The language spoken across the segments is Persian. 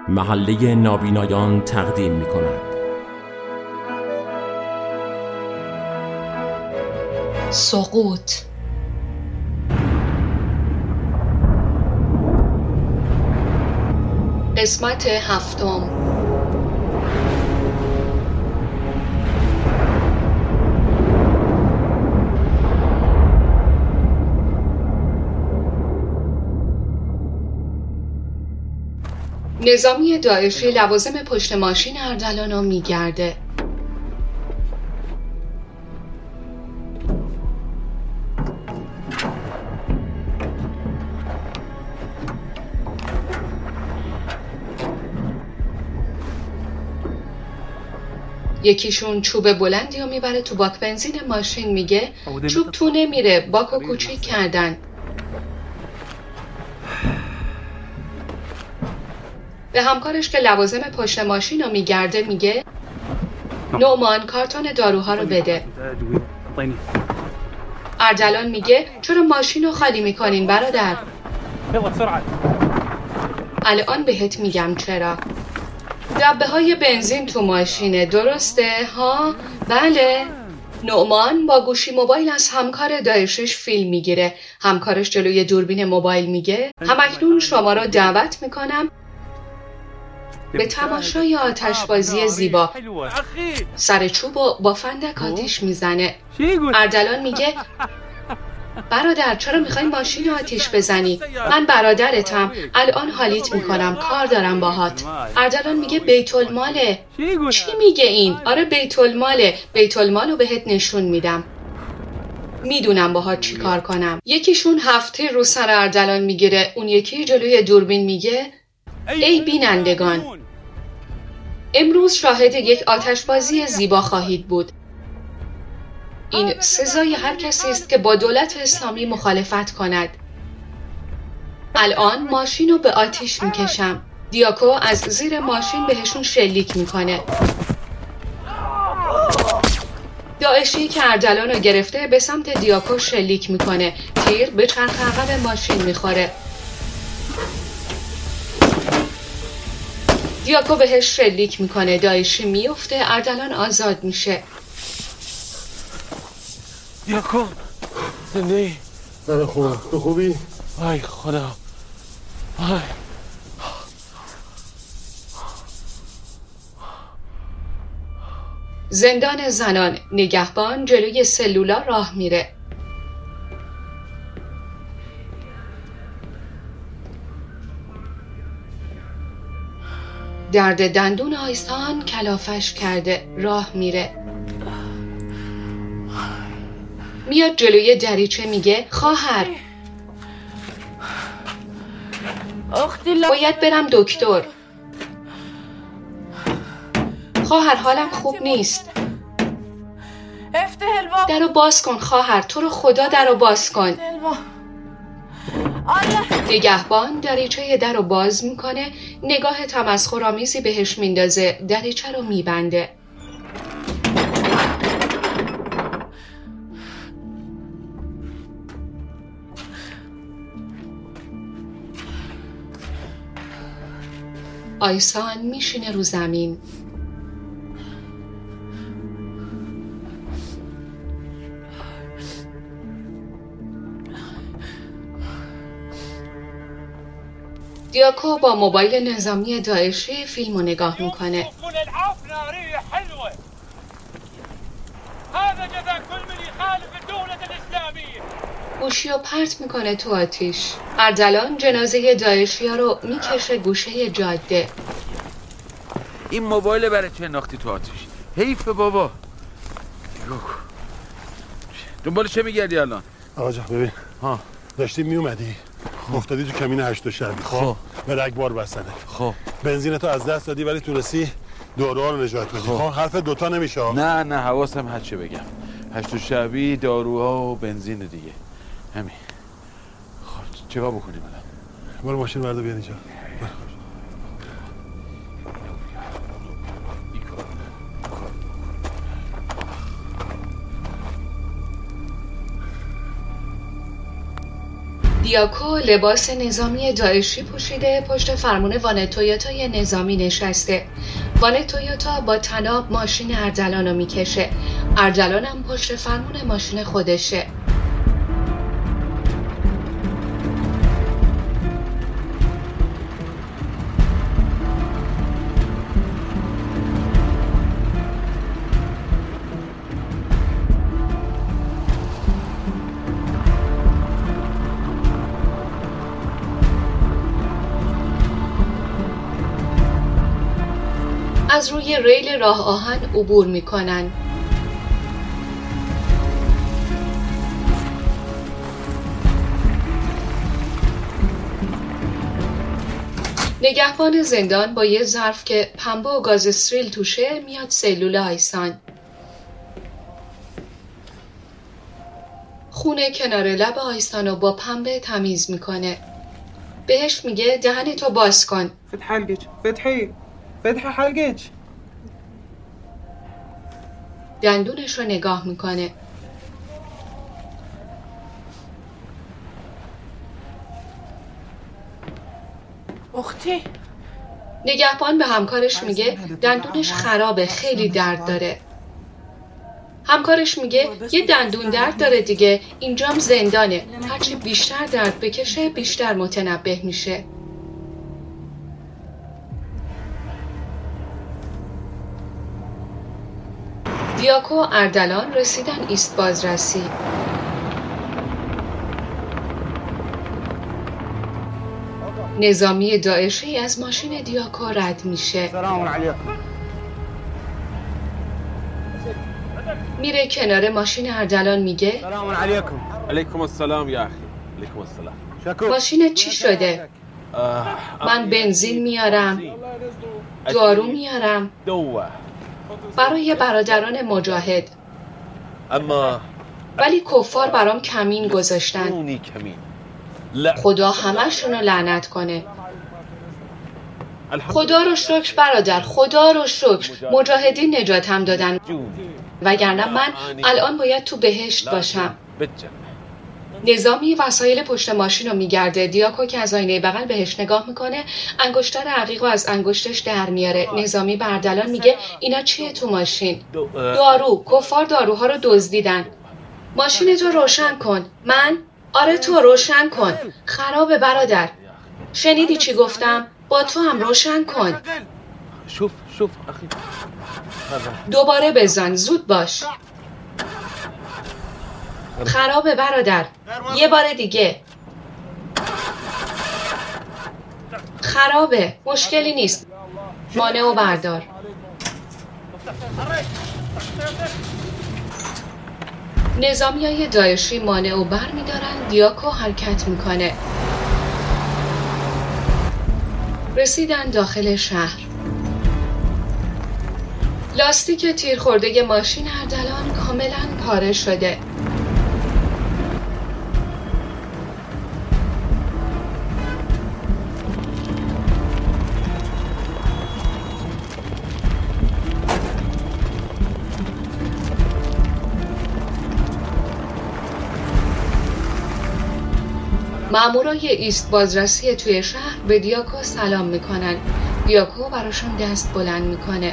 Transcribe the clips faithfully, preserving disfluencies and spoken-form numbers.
محله نابینایان تقدیم می کند. سقوط. قسمت هفتم. نظامی داعشی لوازم پشت ماشین اردلان رو میگرده. یکیشون چوب بلندی رو میبره تو باک بنزین ماشین، میگه چوب تو نمیره، باکو کوچیک کردن. به همکارش که لوازم پشت ماشین رو میگرده میگه نعمان کارتون داروها رو بده. اردلان میگه چرا ماشین رو خالی میکنین برادر؟ الان بهت میگم چرا. دبه های بنزین تو ماشینه، درسته ها؟ بله. نعمان با گوشی موبایل از همکار داعشش فیلم میگیره. همکارش جلوی دوربین موبایل میگه همکنون شما رو دعوت میکنم به تماشای آتشبازی زیبا. سر چوبو با فندک آتیش میزنه. اردلان میگه برادر چرا میخوای ماشین آتیش بزنی؟ من برادرتم، الان حالیت میکنم، کار دارم باهات. اردلان میگه بیت الماله. چی میگه این؟ آره بیت الماله. بیت المالو بهت نشون میدم، میدونم باهات چی کار کنم. یکیشون هفته رو سر اردلان میگیره، اون یکی جلوی دوربین میگه ای بینندگان، امروز شاهد یک آتشبازی زیبا خواهید بود. این سزای هر کسی است که با دولت اسلامی مخالفت کند. الان ماشین رو به آتیش میکشم. دیاکو از زیر ماشین بهشون شلیک میکنه. داعشی که اردلان رو گرفته به سمت دیاکو شلیک میکنه. تیر به چرخ عقب ماشین میخوره. دیاکو بهش شلیک میکنه. داعشی میفته. اردلان آزاد میشه. دیاکو زنده ای؟ نه خوبه. تو خوبی؟ آی خدا. آی زندان زنان. نگهبان جلوی سلولا راه میره. درد دندون آیسان کلافش کرده. راه میره. میاد جلوی دریچه میگه خواهر باید برم دکتر. خواهر حالم خوب نیست. درو باز کن خواهر، تو رو خدا درو باز کن. نگهبان دریچه درو باز میکنه. نگاه تمسخرآمیزی بهش میندازه. دریچه رو میبنده. آیسان میشینه رو زمین. دیاکو با موبایل نظامی داعشی فیلم رو نگاه میکنه. گوشی رو پرت میکنه تو آتیش. اردلان جنازه داعشی ها رو میکشه گوشه جاده. این موبایل برای چه انداختی تو آتیش؟ حیف بابا. دنبال چه میگردی الان؟ آقا جان ببین ها، داشتی میومدی افتادی تو کمین هشت و شبی. خب به رگبار بستنه. خب بنزینتو از دست دادی ولی تونستی داروها رو نجات بدی. خب حرف دوتا نمیشه. نه نه حواسم هر چه بگم. هشت و شبی، داروها و بنزین دیگه همین. خب چیکار بکنیم الان؟ برو ماشین بردار بیا اینجا. دیاکو لباس نظامی داعشی پوشیده پشت فرمون وان تویوتای نظامی نشسته. وان تویوتا با طناب ماشین اردلان رو میکشه. اردلان هم پشت فرمون ماشین خودشه. از روی ریل راه آهن عبور میکنن. نگهبان زندان با یه ظرف که پنبه و گاز استریل توشه میاد سلول آیسان. خونه کنار لب آیسان رو با پنبه تمیز میکنه. بهش میگه دهنتو باز کن. فتح حلقك فتحي فتح حلقك. دندونش رو نگاه میکنه. اختی نگهبان به همکارش میگه دندونش خرابه، خیلی درد داره. همکارش میگه یه دندون درد داره دیگه، اینجام زندانه، هرچی بیشتر درد بکشه بیشتر متنبه میشه. دیاکو و اردلان رسیدن ایست بازرسی. نظامی داعشی از ماشین دیاکو رد میشه. سلام علیکم. میره کنار ماشین اردلان میگه سلام علیکم. علیکم السلام یا اخی. علیکم السلام. شکر. ماشین چی شده؟ من بنزین میارم، دارو میارم دوه برای برادران مجاهد، اما ولی کفار برام کمین گذاشتن. اونی کمین. لا خدا همه‌شون رو لعنت کنه. خدا رو شکر برادر، خدا رو شکر مجاهدین نجاتم دادن، وگرنه من الان باید تو بهشت باشم. نظامی وسایل پشت ماشین رو میگرده. دیاکو که از آینه بغل بهش نگاه میکنه انگشتر عقیق رو از انگشتش در میاره. نظامی به اردلان میگه اینا چیه تو ماشین؟ دارو. کفار داروها رو دزدیدن. ماشین تو روشن کن. من؟ آره تو روشن کن. خرابه برادر. شنیدی چی گفتم؟ با تو هم روشن کن. شوف شوف اخی. دوباره بزن، زود باش. خرابه برادر. یه بار دیگه. خرابه. مشکلی نیست. مانع و بردار. نظامی های داعشی مانع و بر می دارن. دیاکو حرکت میکنه. رسیدن داخل شهر. لاستیک تیر خورده ماشین اردلان کاملا پاره شده. مامورای ایست بازرسی توی شهر به دیاکو سلام میکنن. دیاکو براشون دست بلند میکنه.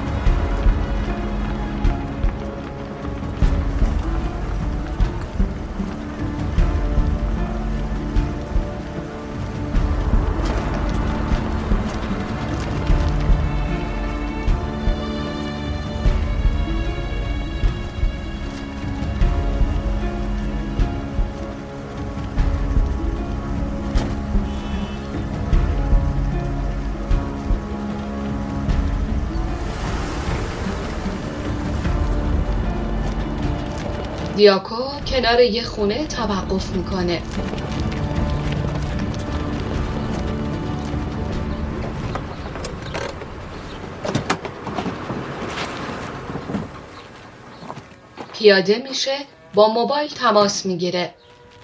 دیاکو کنار یه خونه توقف میکنه. پیاده میشه، با موبایل تماس میگیره.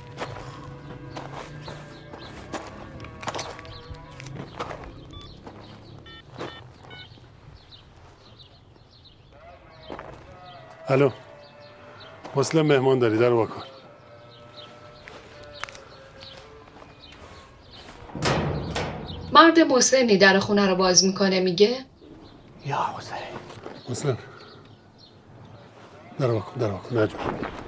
الو، مسلم مهمان داری، در واکن. مرد مسنی در خونه رو باز میکنه میگه یا حسین مسلم در واکن در واکن نجم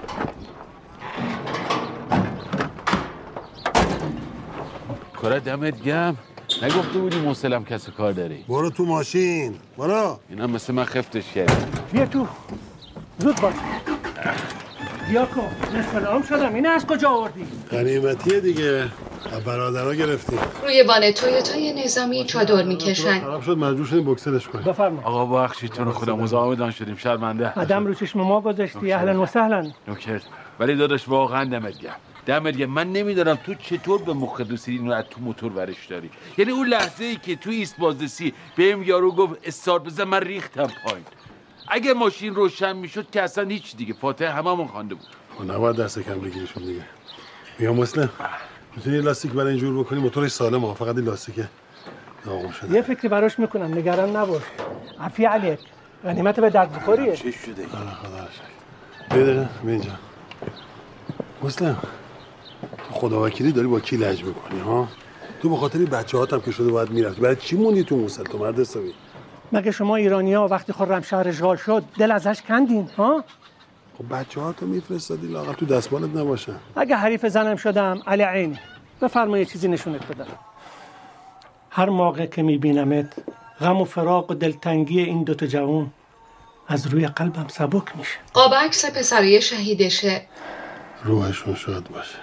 کاره دمت گم. نگفته بودی مسلم کسی کار داری؟ برو تو ماشین برو. اینا مثل من خفتش کردی. بیا تو زود باش. دیاکو نصف نام شدم. اینه از کجا آوردی؟ غنیمتیه دیگه. برادرها گرفتیم. روی وان تویوتای نظامی چادر میکشن. خراب شد مجبور شدیم بوکسلش کنیم. بفرما. آقا بخشیتون خدا مزاحمتان شدیم شرمنده. آدم رو چشم ما گذاشتی. اهلا و سهلا. نوکر. ولی داداش واقعا دمت گرم. دمت گرم. من نمیدونم تو چطور به مخ رسیدی اینو از تو موتور ورش داری. یعنی اون لحظه ای که تو ایست بازرسی بهم یارو گفت استارت بزن من ریختم پایین. اگه ماشین روشن میشد که اصلا هیچ دیگه فاتحه هممون خوانده بود. خب نباید دست کم بگیریشون دیگه. میام مسلم میتونی لاستیک برای اینجور بکنی موتورش سالمه فقط این لاستیکه ناقم شده. یه فکری براش میکنم نگران نباش. عفی علیک. غنیمت به درد بخوریه. چه شده؟ آره خدا رو شکر. بده به اینجا. مسلم تو خدا وکیلی داری با کی لج میکنی ها؟ تو به خاطر بچه‌هات هم که شده باید میرفتی. برای چی موندی تو موصل تو مرد حسابی؟ مگه شما ایرانی‌ها وقتی خرمشهر اشغال شد دل ازش کندین ها؟ خب بچه‌هاتو میفرستادی لااقل تو دستمالت نباشن. اگه حریف زنم شدم علی عینی. بفرمایید چیزی نشونت بدم. هر موقع که میبینمت غم و فراق و دلتنگی این دوتا جوان از روی قلبم سبک میشه. قاب عکس پسرای شهیدشه. روحشون شاد باشه.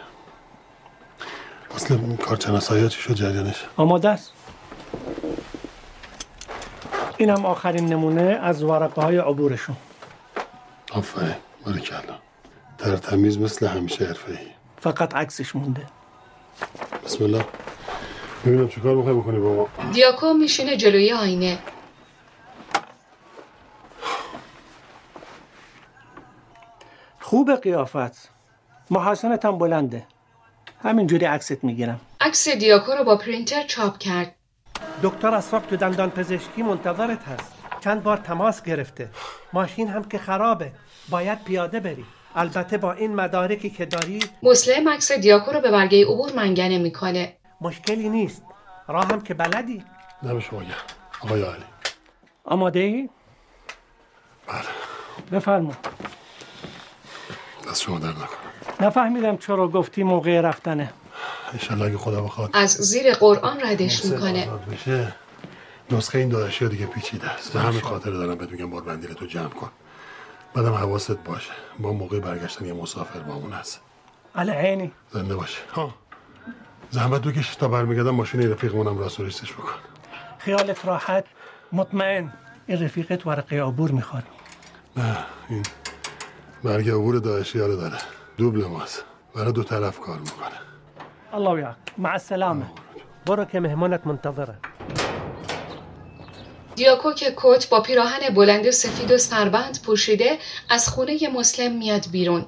مسلم کارشناسایی چی شد جریانش؟ آماده است. اینم آخرین نمونه از ورقه های عبورشون. آفرین باریکلا. در تمیز مثل همیشه حرفه‌ای. فقط عکسش مونده. بسم الله. ببینم چیکار می‌خوای بکنی بابا. دیاکو میشینه جلوی آینه. خوب قیافت. محاسنت هم بلنده. همینجوری عکست میگیرم. عکس دیاکو رو با پرینتر چاپ کرد. دکتر اسراق تو دندان پزشکی منتظرت هست. چند بار تماس گرفته. ماشین هم که خرابه. باید پیاده بری. البته با این مدارکی که داری مسلم عکس دیاکو رو به برگه عبور منگنه میکنه. مشکلی نیست. راه هم که بلدی. نه شما گرم. آقای علی. آماده ای؟ بله. بفرما. دست شما در نکنه. نفهمیدم چرا گفتی موقع رفتنه. انشالله اگه خدا بخواد از زیر قرآن ردش میکنه. بشه نسخه این داداشی ها دیگه پیچیده است. به همین خاطر دارم بهت میگم بار بندیل تو جمع کن. بعدم حواست باشه. با موقع برگشتن یه مسافر بامون هست. علی عینی. زنده باشه. ها. زحمت بکش تا برمیگردم ماشین رفیقمونم راست و ریستش بکن. خیالت راحت. مطمئن. این رفیقت ورقه عبور میخواد. نه این برگ عبور داعشی ها رو داره. دوبل ماست. برای دو طرف کار میکنه. الله یعق. مع السلامه. برو که مهمانت منتظره. دیاکو که کت با پیراهن بلند سفید و سربند پوشیده از خونه مسلم میاد بیرون.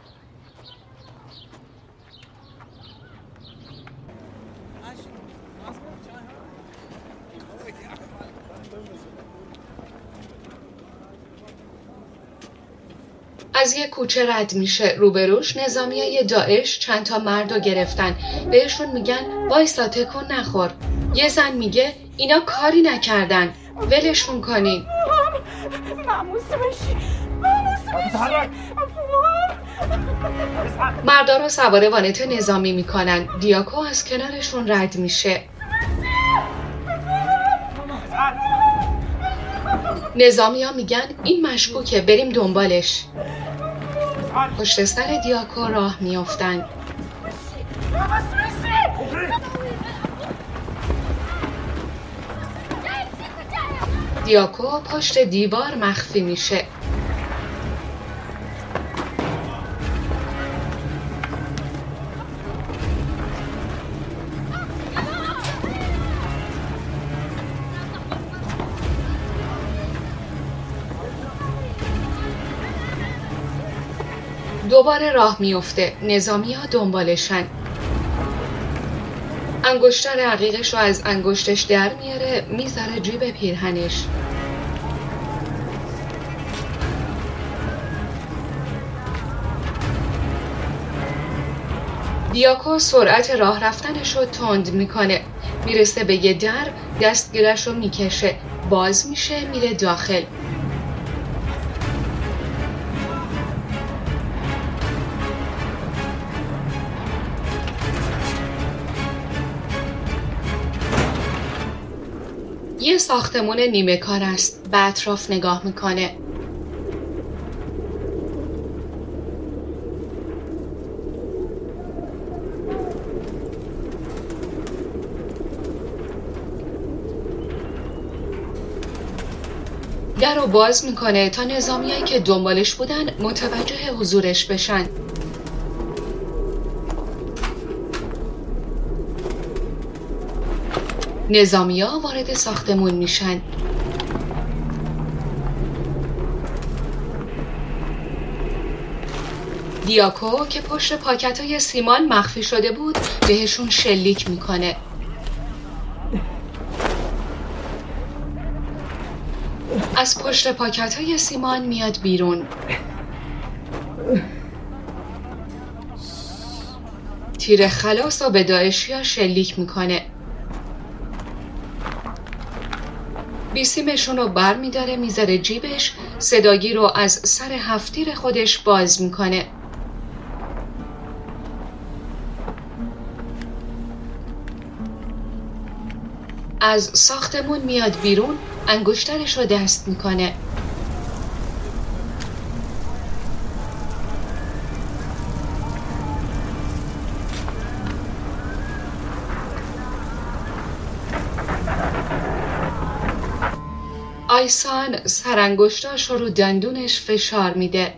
از یک کوچه رد میشه. روبروش نظامیای داعش چند تا مردو گرفتن. بهشون میگن وایسا تکون نخور. یه زن میگه اینا کاری نکردن. ولشون کنین. معموس بشی. معموس بشی. مردا رو سوار وانت نظامی میکنن. دیاکو از کنارشون رد میشه. نظامی ها میگن این مشکوکه بریم دنبالش. پشت سر دیاکو راه میافتن. دیاکو پشت دیوار مخفی میشه. دوباره راه میفته. نظامی ها دنبالشن. انگشتر عقیقش رو از انگشتش در میاره میذاره جیب پیرهنش. دیاکو سرعت راه رفتنش رو تند میکنه. میرسه به یه در، دستگیرش رو میکشه، باز میشه، میره داخل. یه ساختمون نیمه کار است. به اطراف نگاه میکنه. در رو باز میکنه تا نظامیایی که دنبالش بودن متوجه حضورش بشن. نظامیا وارد ساختمون میشن. دیاکو که پشت پاکت‌های سیمان مخفی شده بود بهشون شلیک میکنه. از پشت پاکت‌های سیمان میاد بیرون. تیر خلاص رو به داعشی‌ها شلیک میکنه. بیسیمشون رو بر میداره میذاره جیبش، صداگیر رو از سر هفتیر خودش باز میکنه. از ساختمون میاد بیرون، انگشترش رو دست میکنه. آیسان سرانگشتاش رو دندونش فشار میده.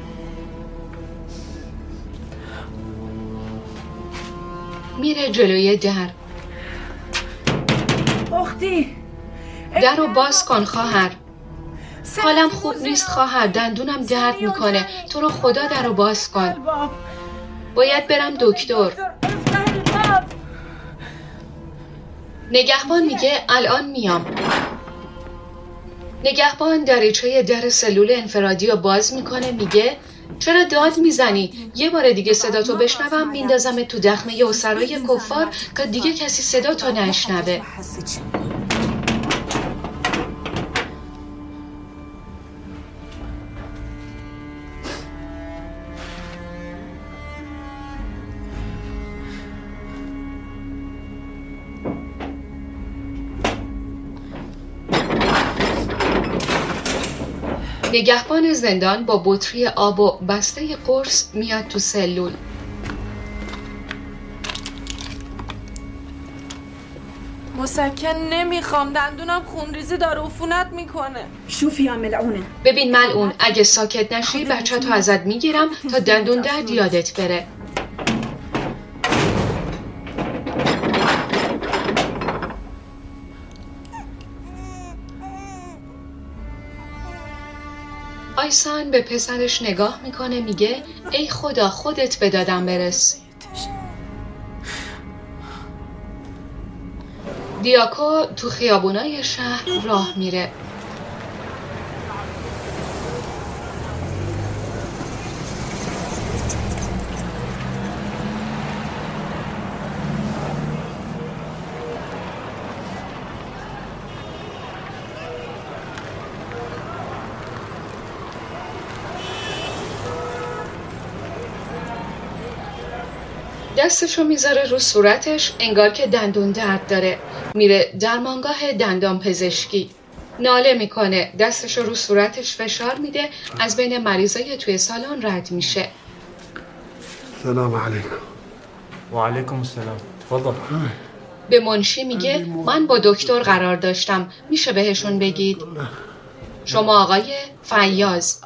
میره جلوی در. اختی در رو باز کن خواهر. حالم خوب نیست خواهر، دندونم درد میکنه. تو رو خدا در رو باز کن. باید برم دکتر. نگهبان میگه الان میام. نگهبان دریچه در سلول انفرادی رو باز میکنه. میگه چرا داد میزنی؟ یه بار دیگه صداتو بشنوم میندازم تو دخمه اسرای کفار که دیگه کسی صداتو نشنوه. نگهبان زندان با بطری آب و بسته قرص میاد تو سلول. مسکن نمیخوام، دندونم خونریزی داره، عفونت میکنه. شوفی یا ملعونه. ببین ملعون، اگه ساکت نشی بچه تو ازت میگیرم تا دندون درد یادت بره. آیسان به پسرش نگاه میکنه. میگه ای خدا خودت به دادم برس. دیاکو تو خیابونای شهر راه میره. دستشو میذاره رو صورتش انگار که دندون درد داره. میره درمانگاه دندان پزشکی. ناله میکنه. دستشو رو صورتش فشار میده. از بین مریضای توی سالن رد میشه. سلام علیکم. و علیکم السلام. تفضل. به منشی میگه من با دکتر قرار داشتم، میشه بهشون بگید؟ شما آقای فیاض.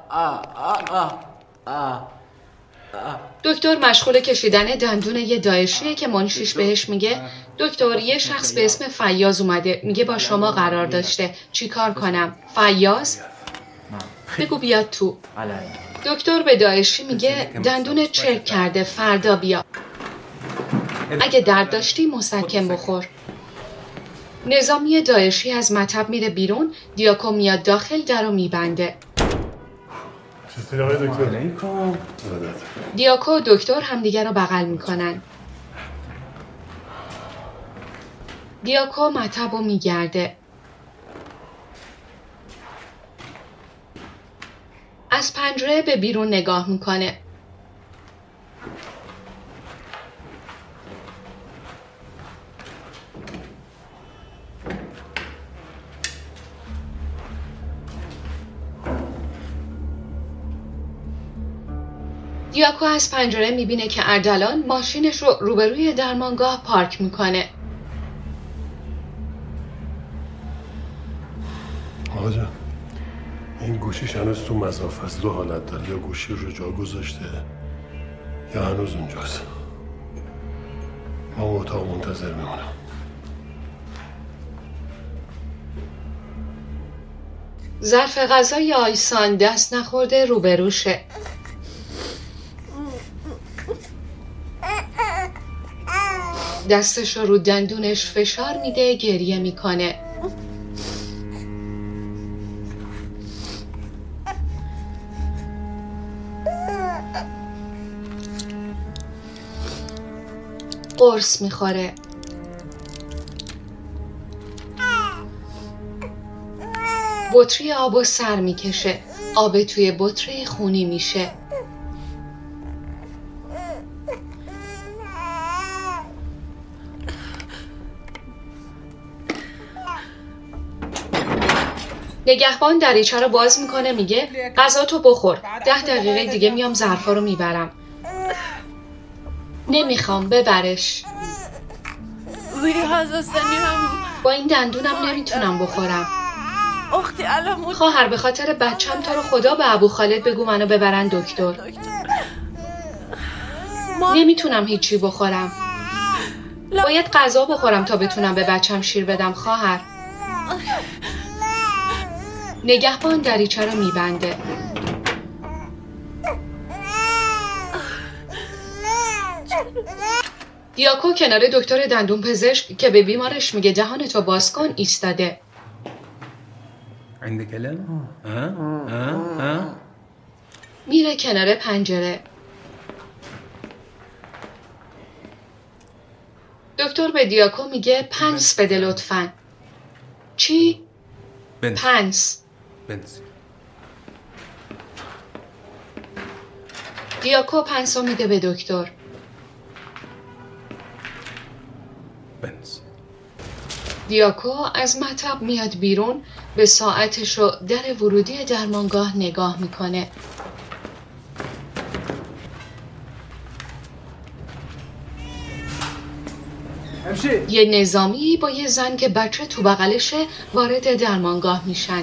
دکتر مشغول کشیدن دندون یه داعشیه که منشیش بهش میگه دکتر یه شخص به اسم فیاض اومده، میگه با شما قرار داشته، چی کار کنم؟ فیاض؟ بگو بیاد تو. دکتر به داعشی میگه دندون چرک کرده، فردا بیا. اگه درد داشتی مسکن بخور. نظامی داعشی از مطب میره بیرون. دیاکو میاد داخل، در رو میبنده. دیاکو و دکتر همدیگر رو بغل میکنن. دیاکو مطب رو میگرده. از پنجره به بیرون نگاه میکنه. دیاکو از پنجره میبینه که اردلان ماشینش رو روبروی درمانگاه پارک میکنه. آقا جان، این گوشیش هنوز تو مصاف است، دو حالت داره، یا گوشی رو جا گذاشته یا هنوز اونجاست. ما اتاق منتظر میمونم. ظرف غذای آیسان دست نخورده روبروشه. دستش رو دندونش فشار میده، گریه میکنه. قرص میخوره. بطری آب و سر میکشه. آب توی بطری خونی میشه. نگهبان دریچه رو باز میکنه، میگه غذا تو بخور، ده دقیقه دیگه میام ظرفا رو میبرم. نمیخوام، ببرش. با این دندونم نمیتونم بخورم. خواهر به خاطر بچم تو رو خدا به ابو خالد بگو منو ببرن دکتر. نمیتونم هیچی بخورم. باید غذا بخورم تا بتونم به بچم شیر بدم خواهر. نگهبان دریچه رو میبنده. دیاکو کنار دکتر دندون پزشک که به بیمارش میگه دهانتو باز کن ایستاده. عندك كلام؟ ها؟ ها؟ ها؟ میره کنار پنجره. دکتر به دیاکو میگه پنس بده لطفاً. چی؟ بنز. پنس. بنز. دیاکو پنسو میده به دکتر. بنز. دیاکو از مطب میاد بیرون، به ساعتش و در ورودی درمانگاه نگاه میکنه. یه نظامی با یه زن که بچه تو بغلشه وارد درمانگاه میشن.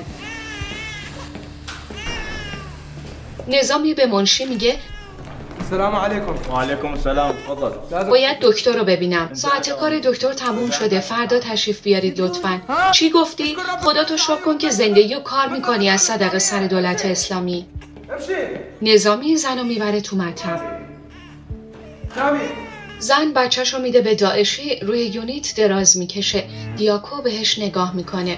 نظامی به منشی میگه السلام علیکم. و علیکم السلام. تفضل. باید دکتر رو ببینم. ساعت کار دکتر تموم شده. فردا تشریف بیارید لطفاً. چی گفتی؟ خدا تو شکر کن که زندگی و کار میکنی از صدقه سر دولت اسلامی. نظامی زنو میبره تو مطب. زن بچه‌شو میده به داعشی، روی یونیت دراز میکشه. دیاکو بهش نگاه میکنه.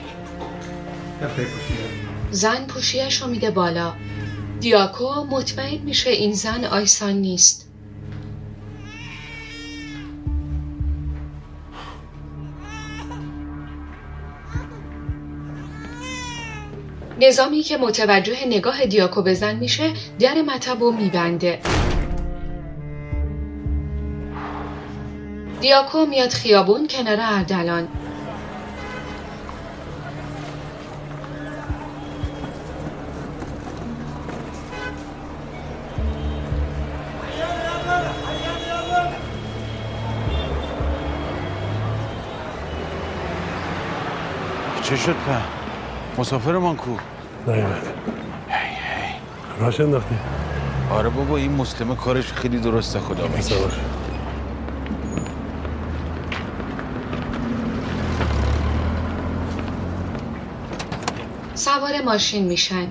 زن پوشیه‌شو میده بالا. دیاکو مطمئن میشه این زن آیسان نیست. نظامی که متوجه نگاه دیاکو به زن میشه در مطبو میبنده. دیاکو میاد خیابون کنار اردلان. چه شد په؟ مسافرمان کو؟ نیومد. هی هی راش انداختی؟ آره بابا این مسلمه کارش خیلی درسته خدا میگه. سوار ماشین میشن.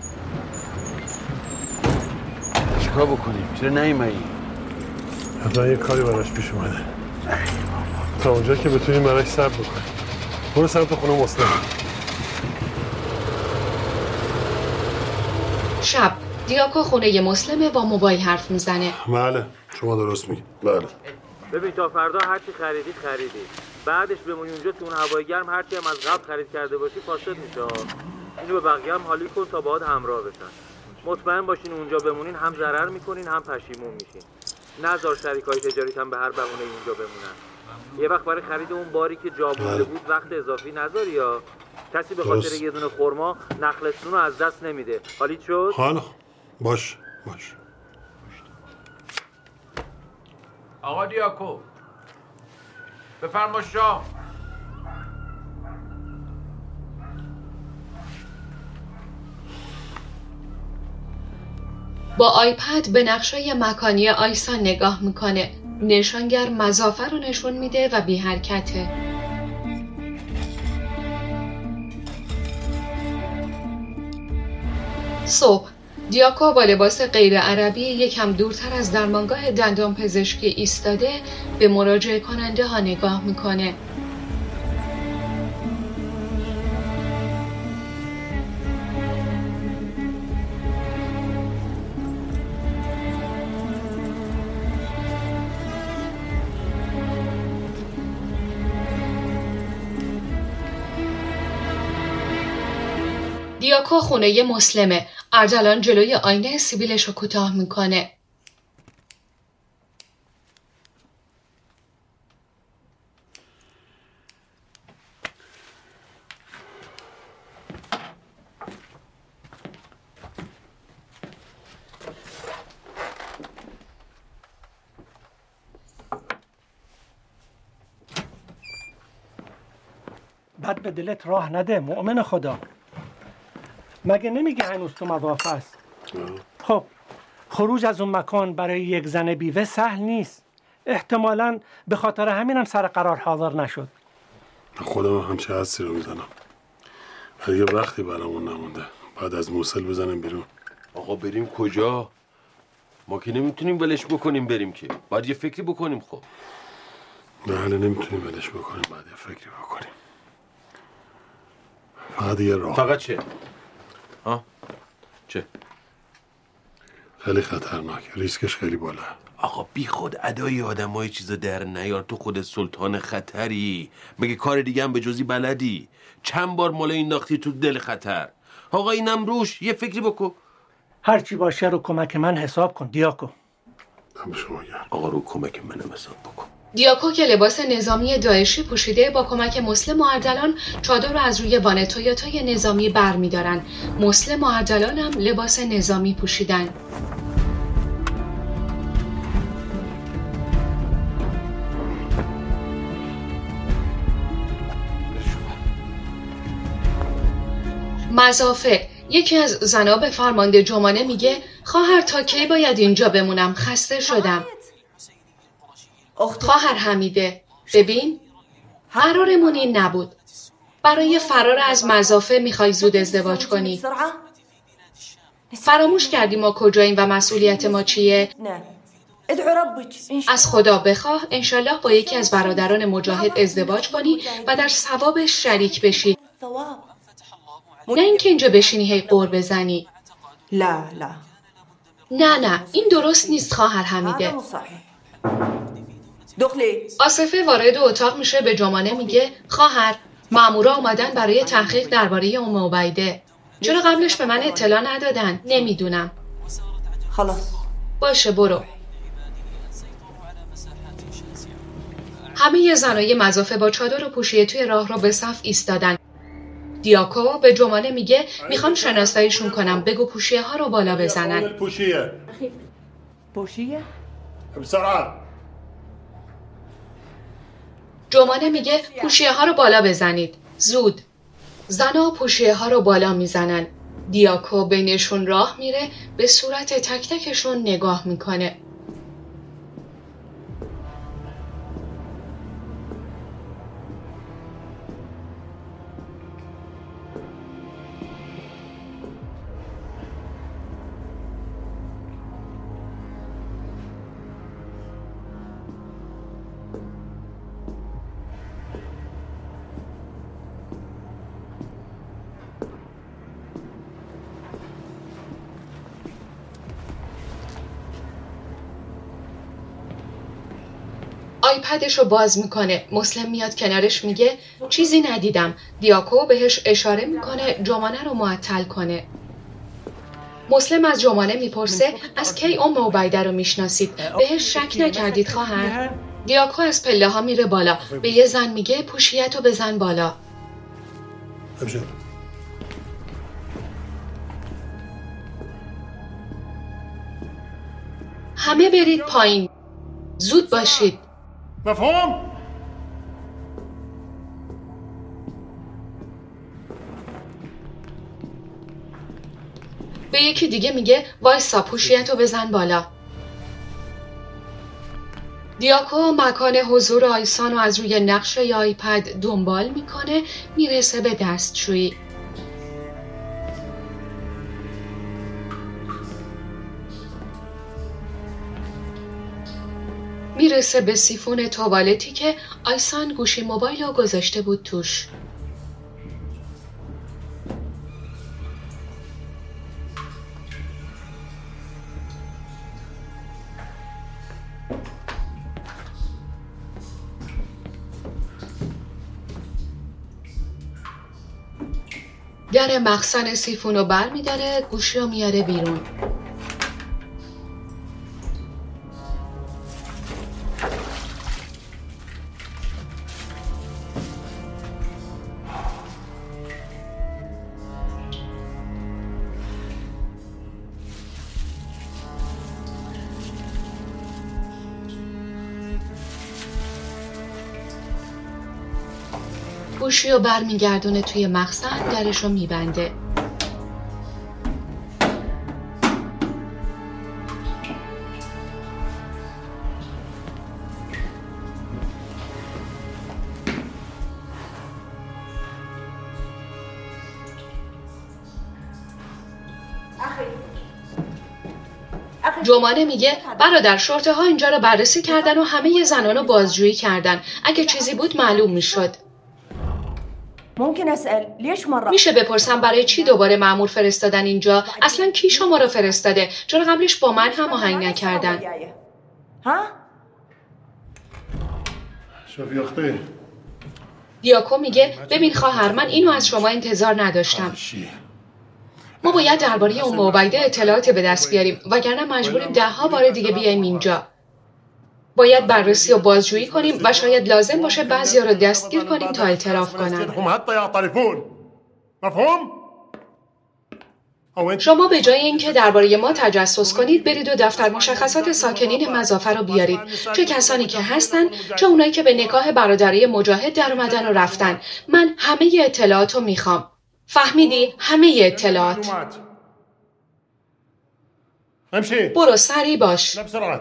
چیکار بکنیم؟ چرا نیومدی؟ حتما یه کاری براش پیش اومده. تا اونجا که بتونیم براش صبر بکنیم. برو سمت خونه مسلم. شب دیاکو خونه مسلمه با موبایل حرف میزنه. بله شما درست میگی. بله. ببین تا فردا هر چی خریدید خریدید. بعدش بمونی اونجا تو اون هوای گرم هرچی هم از قبل خرید کرده باشی پاشت میشه. اینو به بقیه هم حالی کن تا باهات همراه بشن. مطمئن باشین اونجا بمونین هم ضرر میکنین هم پشیمون میشین. نذار شریکای تجاریت هم به هر بهونه اونجا بمونن. یه وقت برای خرید اون باری که جا مونده بود وقت اضافی نذاری یا کسی به خاطر یه دونه خرما نخلستون رو از دست نمیده. حالیت شد؟ حالا باش باش. آقا دیاکو بفرما شاه. با آیپد به نقشای مکانی آیسا نگاه میکنه. نشانگر مزافه رو نشون میده و بی حرکته. صبح دیاکو با لباس غیر عربی یکم دورتر از درمانگاه دندان پزشکی ایستاده به مراجعه کننده ها نگاه میکنه. دیاکو خونه ی مسلمه. اردلان جلوی آینه سیبیلش رو کوتاه میکنه. بد به دلت راه نده مؤمن خدا. مگه نمیگه هنوز تو مضافه است؟ خب خروج از اون مکان برای یک زن بیوه سهل نیست. احتمالاً به خاطر همینم سر قرار حاضر نشد. خودم همچه حسی رو میزنم. دیگه وقتی برامون نمونده. بعد از موصل بزنیم بیرون. آقا بریم کجا؟ ما که نمیتونیم ولش بکنیم بریم که. باید یه فکری بکنیم. خب بله نمیتونیم ولش بکنیم. باید یه فکری بکنیم. فقط یه راه. فقط چه؟ ها؟ چه؟ خیلی خطرناک. ریسکش خیلی بالا. آقا بی خود ادای آدمای چیزا در نیار. تو خود سلطان خطری. مگه کار دیگه هم به جزی بلدی؟ چند بار مال این ناختی تو دل خطر. آقا اینم روش یه فکری بکن. هرچی باشه رو کمک من حساب کن دیاکو. دم شما گرم. آقا رو کمک منم حساب بکن. دیاکو که لباس نظامی داعشی پوشیده با کمک مسلم و اردلان چادر رو از روی وان تویوتای نظامی بر می دارن. مسلم و اردلان هم لباس نظامی پوشیدن. مزافه یکی از زنها به فرمانده جمانه میگه خواهر تا کی باید اینجا بمونم؟ خسته شدم. خواهر حمیده ببین قرارمون این نبود. برای فرار از مزافه میخوای زود ازدواج کنی. فراموش کردی ما کجاییم و مسئولیت ما چیه؟ از خدا بخواه انشالله با یکی از برادران مجاهد ازدواج کنی و در ثوابش شریک بشی. نه اینکه اینجا بشینی هی قور بزنی. لا لا نه نه این درست نیست خواهر حمیده. آصفه وارد اتاق میشه به جمانه میگه خواهر مامورا اومدن برای تحقیق درباره ام عبیده. چرا قبلش به من اطلاع ندادن؟ نمیدونم. خلاص باشه برو. همه زنای مزافه با چادر و پوشیده توی راه رو به صف ایستادن. دیاکو به جمانه میگه میخوام شناساییشون کنم. بگو پوشیه ها رو بالا بزنن. پوشیه پوشیه؟ بسرعه. جمانه میگه پوشیه ها رو بالا بزنید. زود. زنا پوشیه ها رو بالا میزنن. دیاکو بینشون راه میره به صورت تک تکشون نگاه میکنه. آیپدش رو باز میکنه. مسلم میاد کنارش میگه چیزی ندیدم. دیاکو بهش اشاره میکنه جمانه رو معطل کنه. مسلم از جمانه میپرسه از کی ام عبیده رو میشناسید؟ بهش شک نکردید خواهر؟ دیاکو از پله ها میره بالا. به یه زن میگه پوشیتو بزن بالا. همه برید پایین. زود باشید. مفهوم؟ به یکی دیگه میگه وایسا پوشیتو بزن بالا. دیاکو مکان حضور آیسان رو از روی نقشه آیپد دنبال میکنه. میرسه به دستشویی. میرسه به سیفون توالتی که آیسان گوشی موبایل رو گذاشته بود توش. در مخزن سیفون رو بر میداره. گوشی رو میاره بیرون. گوشی رو بر میگردونه توی مخزن. درش رو میبنده. جمانه میگه برادر شرطه ها اینجا رو بررسی کردن و همه زنان رو بازجویی کردن. اگه چیزی بود معلوم میشد. ممكن اسال ليش مره میشه بپرسم برای چی دوباره مأمور فرستادن اینجا؟ اصلا کی شما رو فرستاده؟ چرا قبلش با من هماهنگ نکردن؟ ها؟ شفیقته. دیاکو میگه ببین خواهر من اینو از شما انتظار نداشتم. ما باید درباره ام عبیده اطلاعات به دست بیاریم وگرنه مجبوریم ده ها بار دیگه بیایم اینجا. باید بررسی و بازجویی کنیم و شاید لازم باشه بعضیا رو دستگیر کنیم تا اعتراف کنن. شما به جای اینکه درباره ما تجسس کنید برید و دفتر مشخصات ساکنین مضافه رو بیارید. چه کسانی که هستن چه اونایی که به نکاح برادری مجاهد در اومدن و رفتن. من همه اطلاعات رو میخوام. فهمیدی؟ همه اطلاعات. برو سریع باش.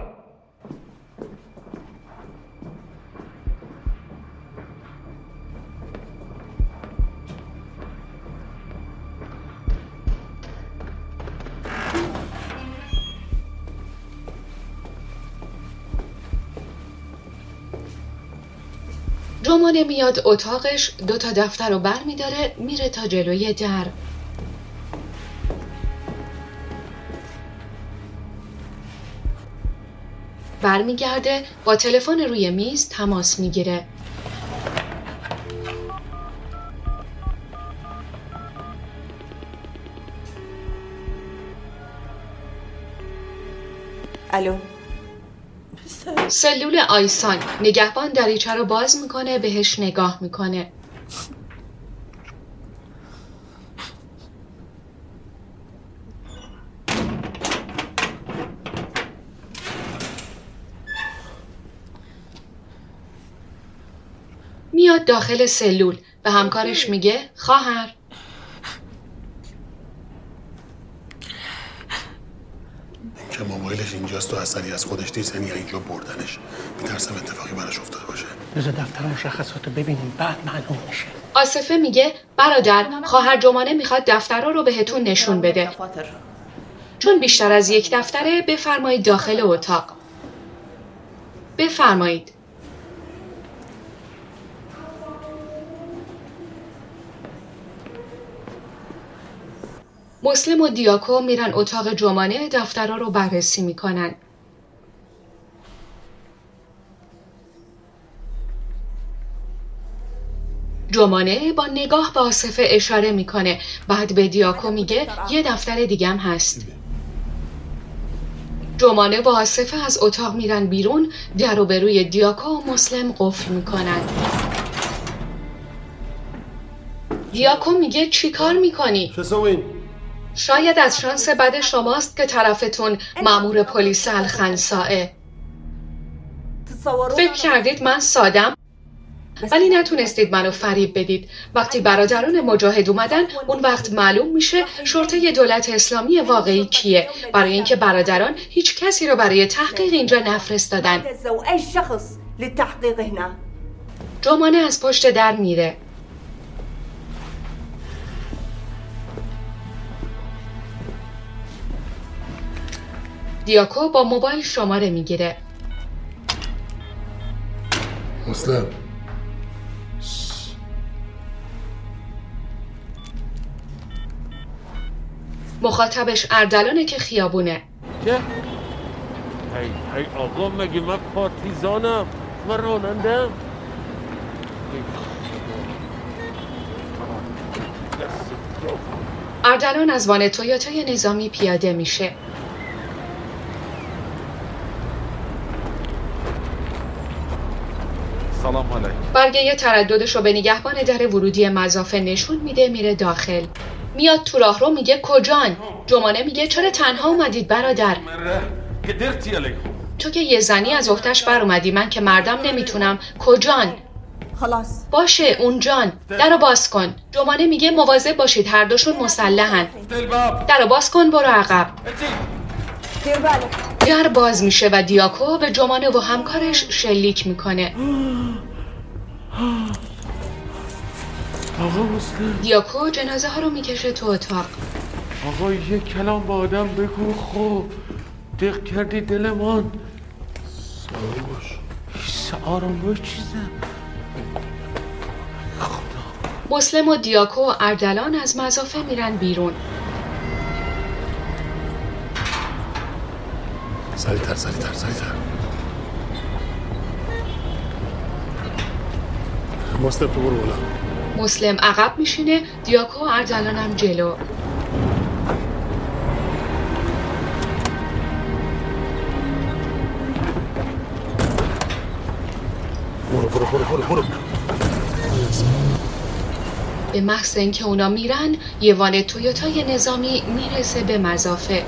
جمانه میاد اتاقش. دو تا دفتر رو بر میداره. میره تا جلوی در. برمیگرده با تلفن روی میز تماس میگیره. الو. سلول آیسان. نگهبان دریچه رو باز میکنه. بهش نگاه میکنه. میاد داخل سلول. به همکارش میگه خواهر که موبایلش اینجاست و اثری از خودش نیست، یعنی اینجا بردنش. میترسم اتفاقی براش افتاده باشه. بذار دفتر مشخصات رو ببینیم بعد معلوم میشه. آصفه میگه برادر خواهر جمانه میخواد دفترها رو بهتون نشون بده. چون بیشتر از یک دفتره بفرمایید داخل اتاق. بفرمایید. مسلم و دیاکو میرن اتاق جمانه. دفترها رو بررسی میکنن. جمانه با نگاه به آصفه اشاره میکنه. بعد به دیاکو میگه یه دفتر دیگم هست. جمانه و آصفه از اتاق میرن بیرون. در رو به روی دیاکو و مسلم قفل میکنن. دیاکو میگه چی کار میکنی؟ شاید از شانس بد شماست که طرفتون مأمور پلیس الخنسائه. فکر کردید من سادم؟ ولی نتونستید منو فریب بدید. وقتی برادران مجاهد اومدن اون وقت معلوم میشه شرطه دولت اسلامی واقعی کیه، برای اینکه برادران هیچ کسی رو برای تحقیق اینجا نفرستادن. جمانه از پشت در میره. دیاکو با موبایل شماره میگیره. مسلم مخاطبش اردلانه که خیابونه. چه؟ هی هی آقا مگه من پارتیزانم؟ من رانندم. اردلان از وان تویوتای نظامی پیاده میشه. سلام علیکم. برگه ترددش رو به نگهبان در ورودی مضافه نشون میده. میره داخل. میاد تو راه رو. میگه کجان؟ جمانه میگه چرا تنها اومدید برادر؟ تو که یه زنی از اختش بر اومدی، من که مردم نمیتونم. کجان؟ خلاص باشه اونجان. درو باز کن. جمانه میگه مواظب باشید هر دوشون مسلحن. درو باز کن برو عقب. در باز میشه و دیاکو به جمانه و همکارش شلیک میکنه. آقا مسلم. دیاکو جنازه ها رو میکشه تو اتاق. آقا یه کلام با آدم بگو. خب دق کردی دلمان. سلام باش. ایسا آرام باش چیزه. مسلم و دیاکو و اردلان از مضافه میرن بیرون. سریعتر سریعتر سریعتر. مسلم تو برو بالا. مسلم عقب میشینه. دیاکو و اردلان هم جلو. برو برو برو برو برو. به محض اینکه اونا میرن یه وان تویوتای نظامی میرسه به مضافه.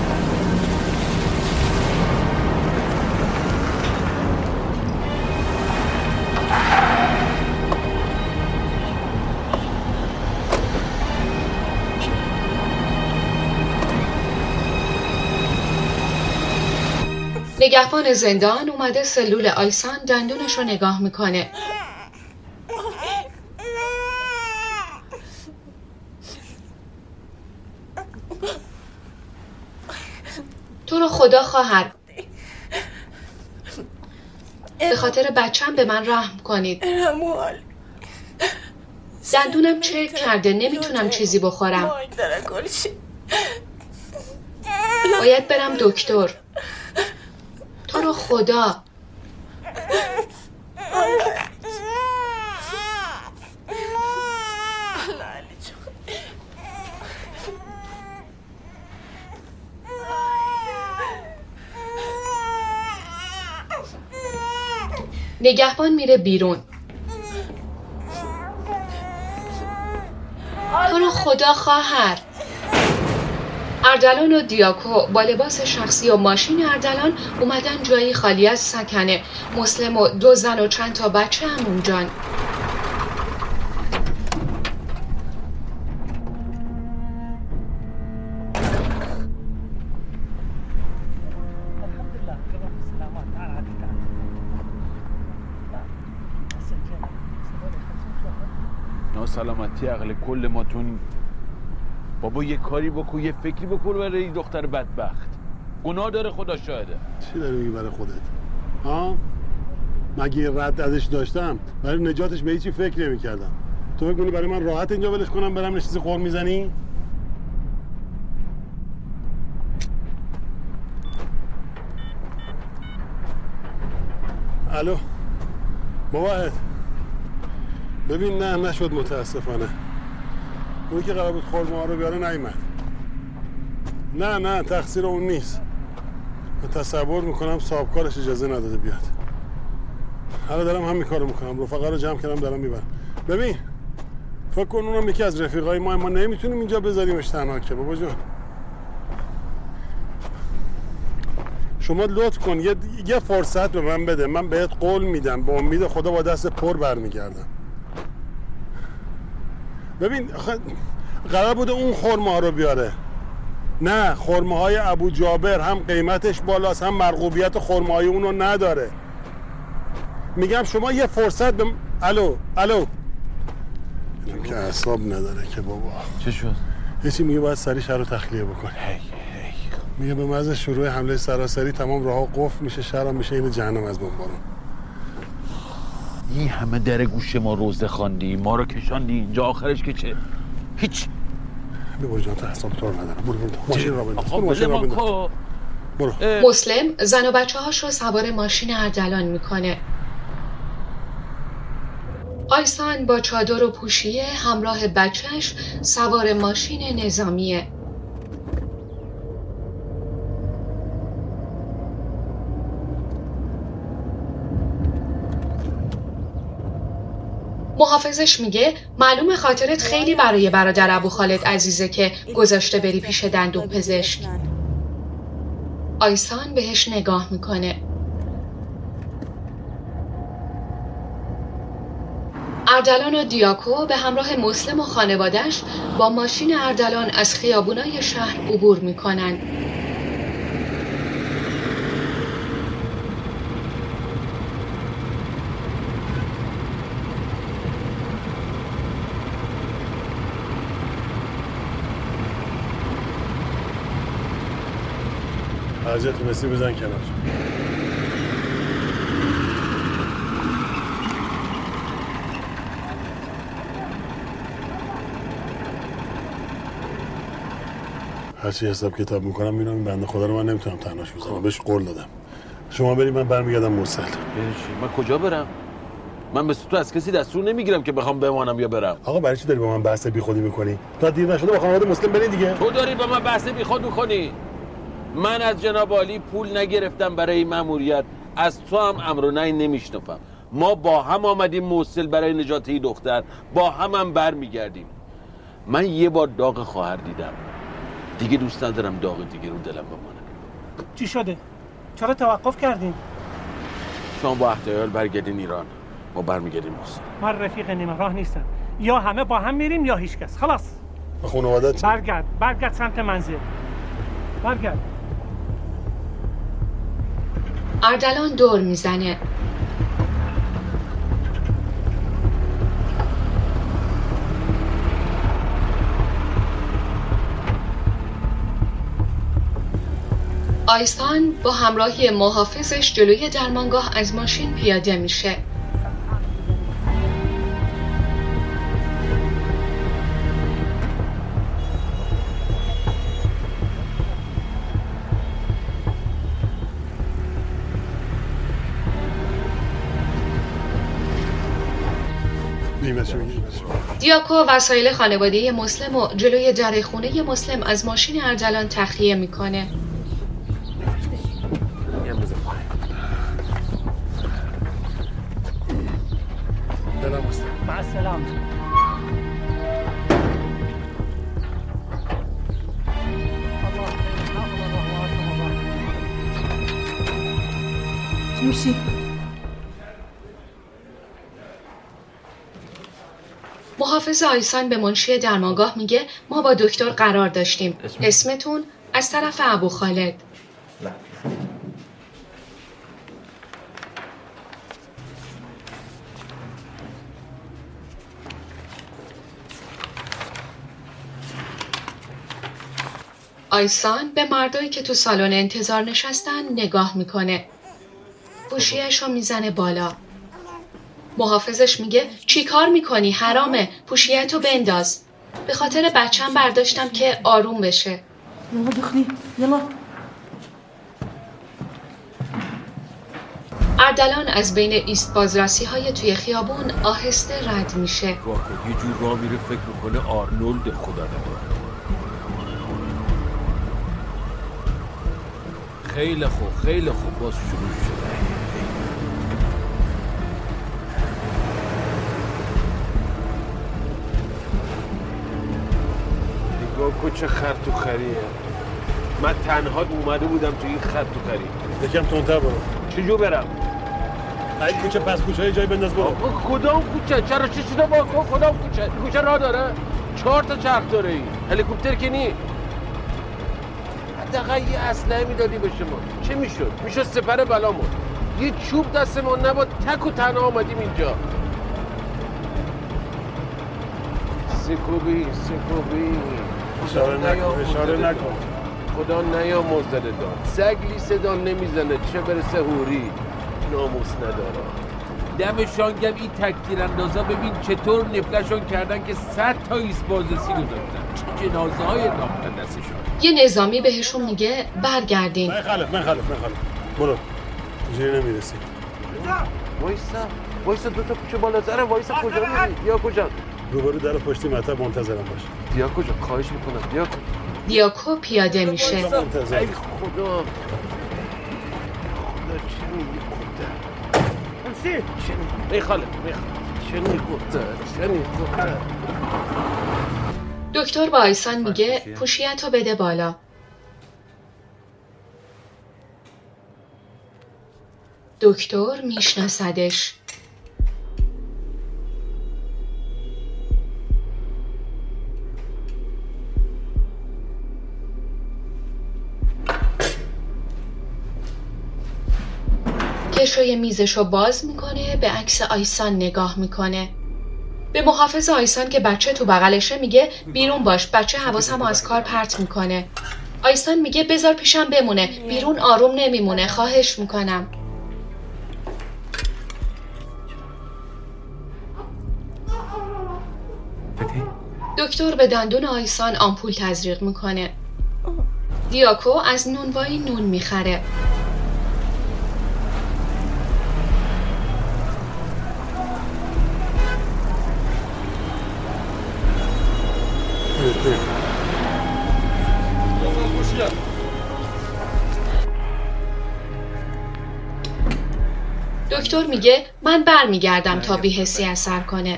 نگهبان زندان اومده سلول آیسان دندونش رو نگاه میکنه. تو رو خدا خواهر، به خاطر بچم به من رحم کنید. دندونم چرک کرده، نمیتونم چیزی بخورم. باید برم دکتر. تو رو خدا. نگهبان میره بیرون. تو رو خدا خواهر. اردلان و دیاکو با لباس شخصی و ماشین اردلان اومدن جایی خالی از سکنه. مسلم و دو زن و چند تا بچه هم اونجان. ناسلامتی عقل کل ماتون. بابا یه کاری بکن، یه فکری بکن برای این دختر بدبخت. گناه داره، خدا شاهده. چی داری میگی برای خودت؟ ها؟ مگه یه رد ازش داشتم برای نجاتش به هیچی فکر نمی‌کردم. تو فکر کنی برای من راحت اینجا ولش کنم برم نشستی قور میزنی؟ الو موحد، ببین نه نشد متاسفانه. اونی که قرار بود خورما ها رو بیاره نیومد. نه نه تقصیر اون نیست. من تصور میکنم صاحبکارش اجازه نداده بیاد. حالا دارم همین کارو میکنم. رفقا رو جمع کردم دارم میبرم. ببین فکر کن اونم یکی از رفیقای ما، ما نمیتونیم اینجا بذاریمش تنها که بابا جان. شما لطف کن یه یه فرصت به من بده. من بهت قول میدم به امید خدا با دست پر برمیگردم. ببین قرار بوده اون خرما رو بیاره. نه خرماهای ابو جابر هم قیمتش بالاست هم مرغوبیت خرماهای اونو نداره. میگم شما یه فرصت به الو الو اینم که اعصاب نداره که بابا. چه شد؟ یکی میگه باید سریع شهر رو تخلیه بکنه. هی هی میگه به محض شروع حمله سراسری تمام راهها قفل میشه، شهر هم میشه این جهنم از بمبارون. این همه در گوش ما روزه خواندی، ما رو کشاندی اینجا، آخرش که چه؟ هیچ. ببر جان تو حساب تو ندارم. برو برو ماشین را بنداز. ماشین را بنداز. برو. مسلم زن و بچه هاش رو سوار ماشین اردلان میکنه. آیسان با چادر و پوشیه همراه بچهش سوار ماشین نظامیه. محافظش میگه معلومه خاطرت خیلی برای برادر ابو خالد عزیزه که گذاشته بری پیش دندون پزشک. آیسان بهش نگاه میکنه. اردلان و دیاکو به همراه مسلم و خانواده‌اش با ماشین اردلان از خیابونای شهر عبور میکنن. هرجا تونستی بزن کنار. هرچی حساب کتاب میکنم میبینم این بنده خدا رو من نمیتونم تنهاش بزنم. بهش قول دادم. شما برید من برمیگردم موصل. من کجا برم؟ من مثل تو از کسی دستور نمیگیرم که بخوام بمانم یا برم. آقا برای چی داری با من بحث بیخودی میکنی؟ تا دیر نشده با خانواده مسلم برین دیگه. تو داری با من بحث بیخود میکنی؟ من از جناب عالی پول نگرفتم برای مأموریت، از تو هم امر و نهی نمیشنفم. ما با هم آمدیم موصل برای نجات این دختر، با هم هم برمیگردیم. من یه بار داغ خواهر دیدم، دیگه دوست ندارم داغ دیگه رو دلم بمانه. چی شده؟ چرا توقف کردین؟ شما با احتیال برگردین ایران، ما برمیگردیم موصل. من رفیق نیمه راه نیستم، یا همه با هم میریم یا هیچ کس. خلاص خانواده‌ات برگرد برگرد سمت منزل. برگرد. اردلان دور میزنه. آیسان با همراهی محافظش جلوی درمانگاه از ماشین پیاده میشه. دیاکو وسایل خانوادگی مسلم و جلوی در خونه مسلم از ماشین اردلان تخلیه میکنه. مع السلامة. امشي. محافظ آیسان به منشی درمانگاه میگه ما با دکتر قرار داشتیم. اسمتون؟ از طرف ابو خالد. آیسان به مردایی که تو سالن انتظار نشستن نگاه میکنه. پوشیه‌اش رو میزنه بالا. محافظش میگه چی کار میکنی؟ حرامه. پوشیه‌تو بنداز. به خاطر بچم برداشتم که آروم بشه. یلا دخلی. یلا. اردلان از بین ایست بازرسی های توی خیابون آهسته رد میشه. راه کن یه جور راه میره فکر میکنه آرنولد خدا نداره. خیلی خوب خیلی خوب باز شروع شده. نگاه کن چه خرط و خریه. من تنها اومده بودم تو این خرط و خری. یکم تندتر برو. چجور برم؟ این کوچه پس کوچه جای بنداز برو. کدام کوچه؟ چرا چه شده با کدام کوچه؟ کوچه راه داره؟ چهار تا چرخ داره این. هلیکوپتر که نی. حداقل یه اسلحه میدادی به شما. چه میشد؟ میشد سپر بلامون. یه چوب دستمون نبود تک و تنها آمدیم اینجا. سکوبی سکوبی. اشاره نکن اشاره نکن. خدا نیا مزدل داد. سگ لیسه نمیزنه چه برسه هوری. ناموس نداره. دمشان گم این تکتیر اندازا ببین چطور نفلشون کردن که صد تا ایست بازرسی گذاشتن. چه جنازه های ناختن دستشون. یه نظامی بهشون میگه برگردین. من خلف من خلف من خلف. برو. اینجوری نمیرسی. وایسا وایسا دو تا کوچه بالاتره. وایسا کجا میری؟ بیا کجا؟ روبرو در پشتی مطب منتظرم باش. بیا کجا؟ خواهش میکنم بیا کجا. دیاکو پیاده میشه. ای خدا. خدا چه میگی خدا؟ چی؟ ای خاله چه میگفته؟ چه میگفته؟ دکتر با آیسان میگه پوشیتو بده بالا. دکتر میشناسدش. کشوی میزشو باز میکنه، به عکس آیسان نگاه میکنه. به محافظ آیسان که بچه تو بغلشه میگه بیرون باش، بچه حواسمو از کار پرت میکنه. آیسان میگه بذار پیشم بمونه، بیرون آروم نمیمونه، خواهش میکنم. دکتر به دندون آیسان آمپول تزریق میکنه. دیاکو از نونوایی نون میخره. دکتر میگه من برمیگردم تا بی‌حسی اثر کنه.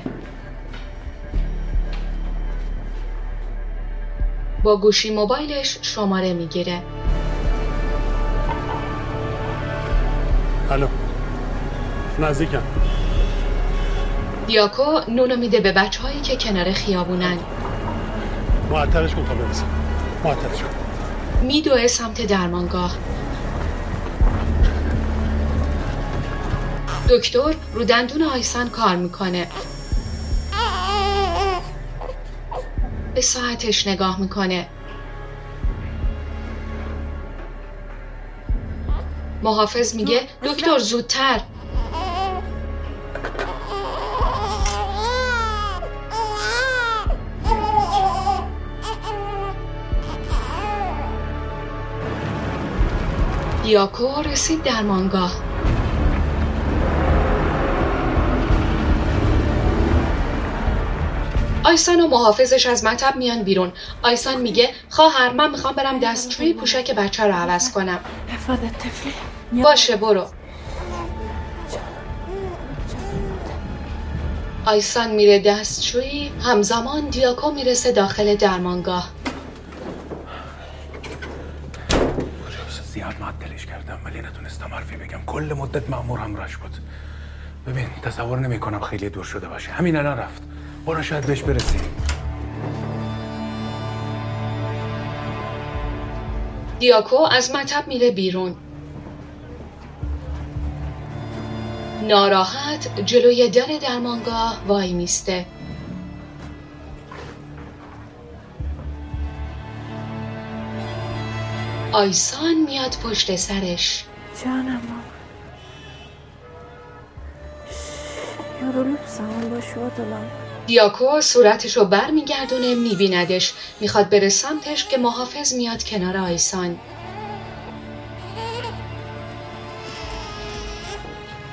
با گوشی موبایلش شماره میگیره. الو نزدیکم. دیاکو نونو میده به بچه هایی که کنار خیابونن. معطلش کن تا برسه. معطلش کن. میدوه سمت درمانگاه. دکتر رو دندون آیسان کار میکنه. به ساعتش نگاه میکنه. محافظ میگه دکتر زودتر. دیاکو رسید درمانگاه. آیسان و محافظش از مطب میان بیرون. آیسان میگه خواهر من میخوام برم دستشویی پوشک بچه رو عوض کنم. حفاظت طفل. باشه برو. آیسان میره دستشویی، همزمان دیاکو میرسه داخل درمانگاه. زیاد معطلش کردم ولی نتونستم حرفی بگم. کل مدت مأمور همراهش بود. ببین تصور نمی کنم خیلی دور شده باشه. همین الان رفت. برو شاید بهش برسیم. دیاکو از مطب میره بیرون. ناراحت جلوی در درمانگاه وای میسته. آیسان میاد پشت سرش. جانم یارو لبسم با شوادلم. دیاکو صورتشو بر میگردونه، میبیندش. میخواد بره سمتش که محافظ میاد کنار آیسان.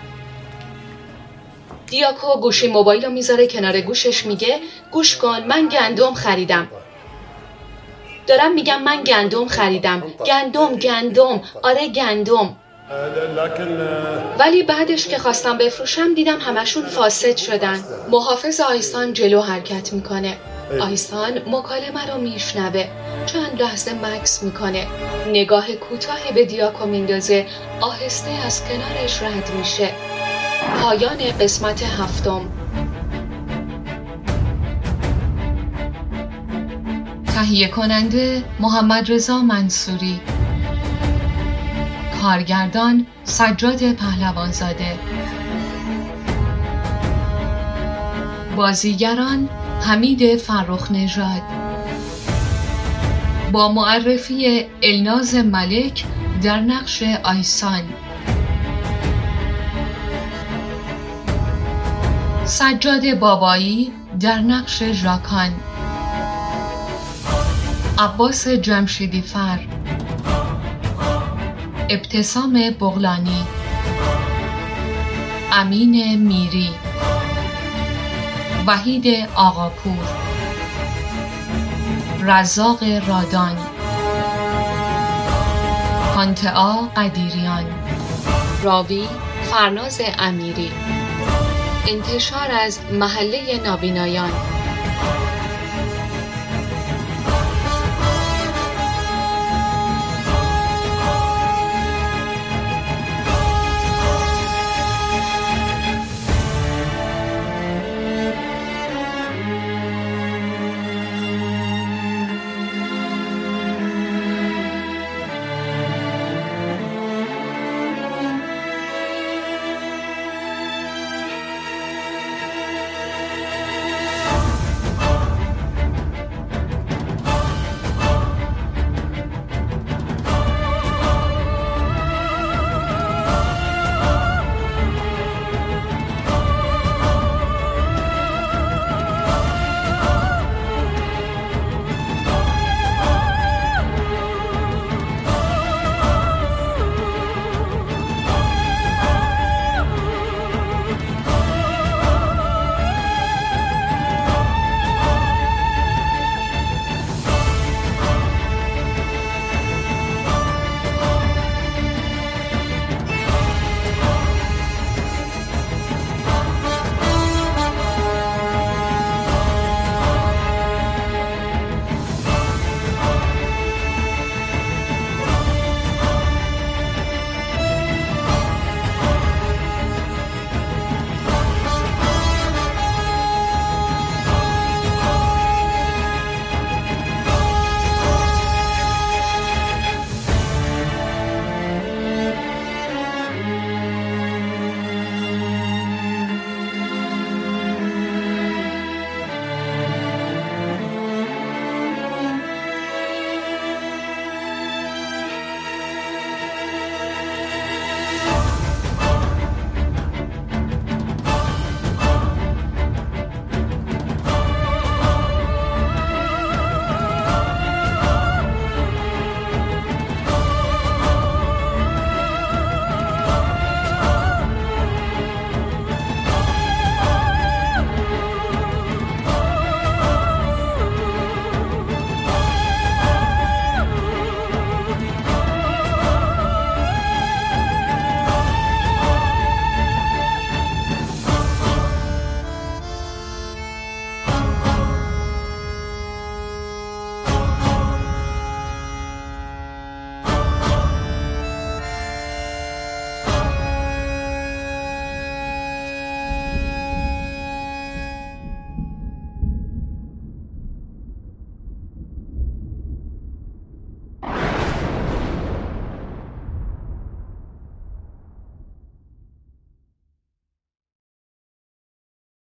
دیاکو گوشی موبایل رو میذاره کنار گوشش، میگه گوش کن من گندم خریدم. دارم میگم من گندم خریدم. گندم گندم آره گندم. ولی بعدش که خواستم بفروشم دیدم همشون فاسد شدن. محافظ آیسان جلو حرکت میکنه. آیسان مکالمه رو میشنوه. چند لحظه مکث میکنه. نگاه کوتاهی به دیاکو میندازه. آهسته از کنارش رد میشه. پایان قسمت هفتم. تهیه کننده محمد رضا منصوری، کارگردان سجاد پهلوانزاده، بازیگران حمید فرخ نژاد با معرفی الناز ملک در نقش آیسان، سجاد بابایی در نقش ژاکان، عباس جمشیدی فر، ابتسام بغلانی، امین میری، وحید آقاپور، رزاق رادان، کانتعا قدیریان، راوی فرناز امیری. انتشار از محله نابینایان.